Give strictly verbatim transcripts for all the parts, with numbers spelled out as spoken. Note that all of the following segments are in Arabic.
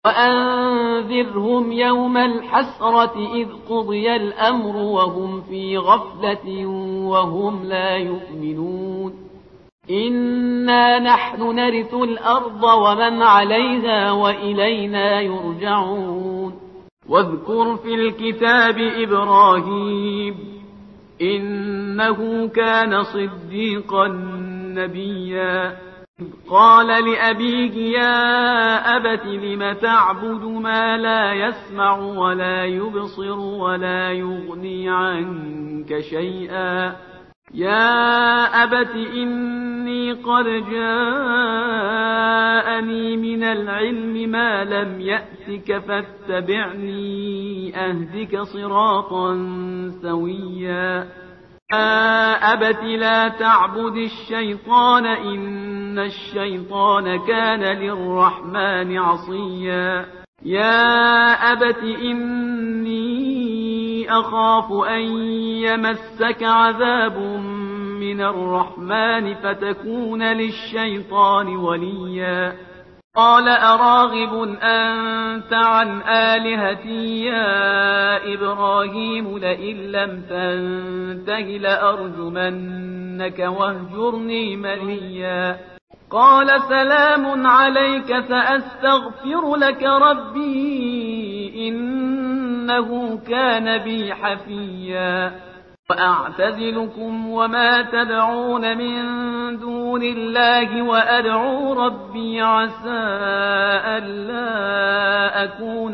وأنذرهم يوم الحسرة إذ قضي الأمر وهم في غفلة وهم لا يؤمنون إنا نحن نرث الأرض ومن عليها وإلينا يرجعون واذكر في الكتاب إبراهيم إنه كان صديقا نبيا قال لأبيه يا أبت لم تعبد ما لا يسمع ولا يبصر ولا يغني عنك شيئا يا أبت إني قد جاءني من العلم ما لم يأتك فاتبعني أهدك صراطا سويا يا أبت لا تعبد الشيطان إن الشيطان كان للرحمن عصيا يا أبت إني أخاف أن يمسك عذاب من الرحمن فتكون للشيطان وليا قال أراغب أنت عن آلهتي يا إبراهيم لئن لم تنته لأرجمنك واهجرني مليا قال سلام عليك سأستغفر لك ربي إنه كان بي حفيا وأعتزلكم وما تدعون من دون الله وأدعو ربي عسى ألا أكون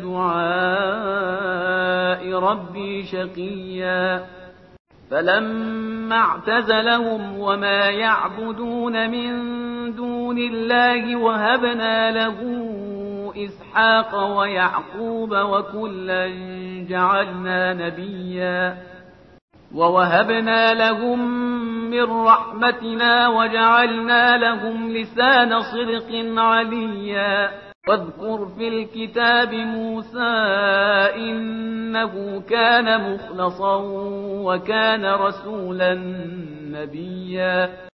بدعاء ربي شقيا فلما اعتزلهم وما يعبدون من دون الله وهبنا له إسحاق ويعقوب وكلا جعلنا نبيا ووهبنا لهم من رحمتنا وجعلنا لهم لسان صدق عليا واذكر في الكتاب موسى إنه كان مخلصا وكان رسولا نبيا